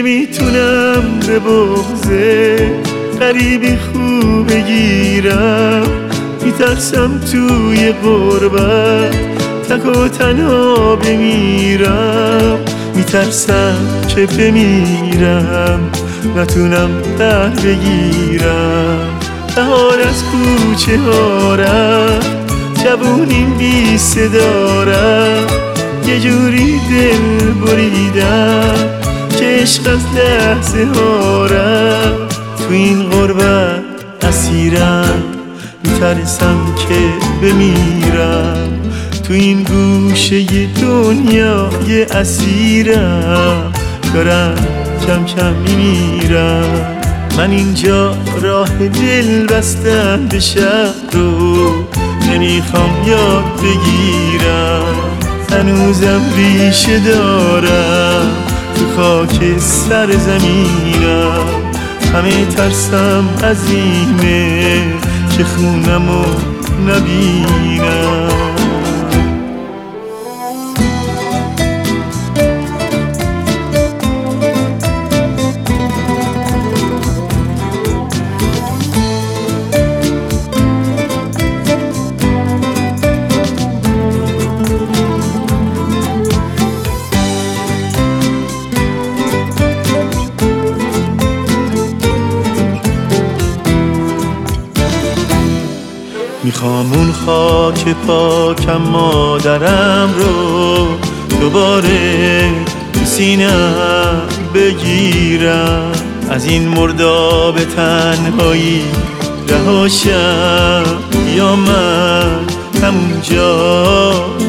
نمیتونم به بغض غریبی خوب بگیرم، میترسم توی غربت تک و تنها بمیرم، میترسم که بمیرم نتونم در بگیرم. بهار از کوچه ها رفت، جوونیم بی صدا رفت، یه جوری دل بریدم که عشق از لحظه ها رفت. تو این غربت اسیرم، میترسم که بمیرم، تو این گوشه دنیای اسیرم، دارم کم کم میمیرم. من اینجا راه دل بستم به شهر رو نمیخوام یاد بگیرم، هنوزم ریشه دارم تو خاک سر زمینم. همه ترسم از اینه که خونمو نبینم. میخوام اون خاک پاکم مادرم رو دوباره تو سینم بگیرم، از این مرداب تنهایی رهاشم یا من همونجا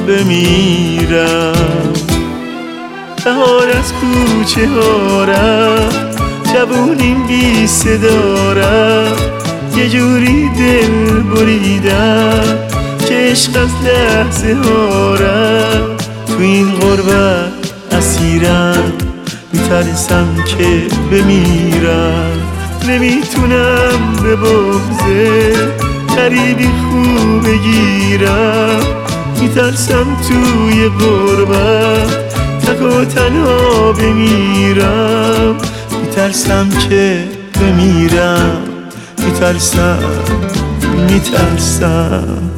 بمیرم. بهار از کوچه ها رفت، جوونیم بی صدا رفت، یه جوری دل بریدم که عشق از لحظه ها رفت. تو این غربت اسیرم، میترسم که بمیرم، نمیتونم به بغض غریبی خوب بگیرم، میترسم توی غربت تک و تنها بمیرم، میترسم که بمیرم، میترسم